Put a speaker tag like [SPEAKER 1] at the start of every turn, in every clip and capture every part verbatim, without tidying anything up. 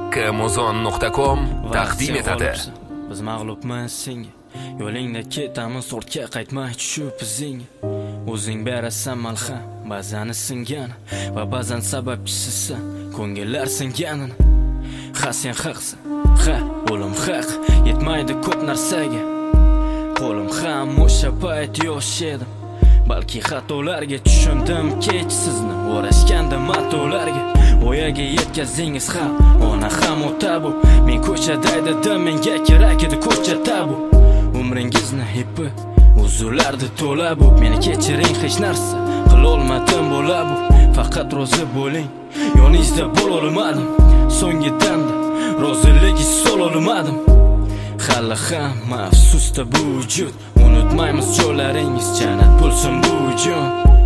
[SPEAKER 1] Kamozon nuqta com taqdim etadi.
[SPEAKER 2] Biz mag'lubmiz senga. Yo'lingda ketamiz, ortga qaytmay tushib izing. O'zing berasan malham, ba'zan singan va ba'zan sababchisisan, ko'ngillar singanin. Ha sen haqsan, ha o'lim haq, yetmaydi ko'p narsaga. Qo'lim ham o'sha payt yosh edim. Balki xatolarga tushundim kech sizni, o'rashganda matolarga. Voyaga yetkazingiz ham, ona ham o'tabu. Men ko'chada aydadim, menga kerak edi ko'cha tabu. Umringizni ipi uzurlardi to'la bu. Meni kechiring, hech narsa qilolmadim bo'la bu. Faqat rozi bo'ling, yoningizda bo'lolmadim. So'nggi damda roziligi sololmadim. Hali ham afsusda bu vujud, unutmaymiz jo'laringiz, jannat bo'lsin bu jon.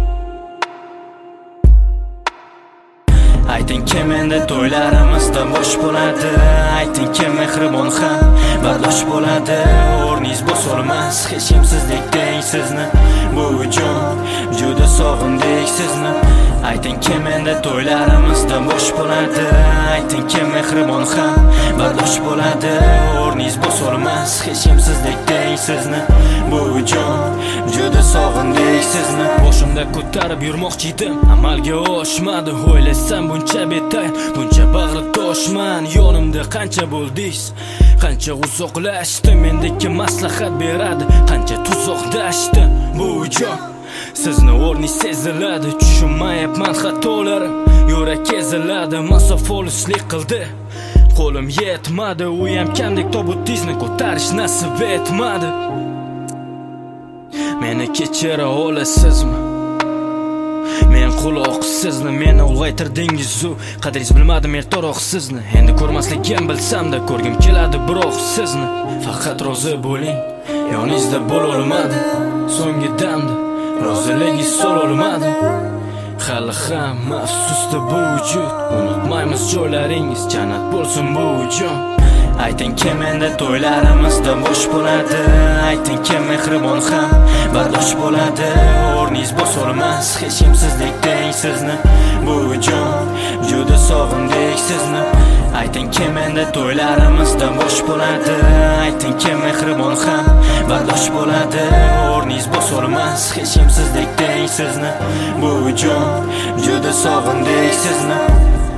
[SPEAKER 2] Ayting kim endi to'ylarimizda bosh bo'ladi, ayting kim mehribon ham bardosh bo'ladi. O'rningiz bosolmas, hech kim sizdek deng sizni, bu jon juda sog'indik sizni. Ayting kim endi to'ylarimizda bosh bo'ladi, ayting kim mehribon ham bardosh bo'ladi. O'rningiz bosolmas, hech kim sizdek deng sizni, bu jon juda sog'indik sizni. Boshimda ko'tarib yurmoqchi edim, amalga oshmadi. O'ylasam buncha betay, buncha bag'ritoshman. Yonimda qancha bo'ldingiz, qancha uzoqlashdim. Mendeki maslahat beradi, qancha tuzoqdashdim. Bu jon sizni o'rningiz seziladi, tushunmayapman xatolarim. Yurak eziladi, masofaliklik qildi. Qo'lim yetmadi, u ham kamdek tobutingizni ko'tarish nasib etmadi. Meni kechira olasizmi? Men quloq sizni, meni ulg'aytirdingiz u. Qadringiz bilmadim ertaroq sizni. Endi ko'rmasligim bilsam-da ko'rgim keladi biroq sizni. Faqat rozi bo'ling, yoningizda bo'lolmadim. So'nggi damda roziligi sololmadim. Hali ham afsusda bu vujud, unutmaymiz jo'laringiz, jannat bo'lsin bu jon. Ayting kim endi to'ylarimizda bosh bo'ladi, ayting kim mehribon ham bardosh bo'ladi. O'rningiz bosolmas, hech kim sizdek deng sizni, bu jon juda sog'indik sizni. Ayting kim endi to'ylarimizda bosh bo'ladi, ayting kim mehribon ham bardosh bo'ladi. O'rningiz bosolmas, hech kim sizdek deng sizni, bu jon juda sog'indik sizni.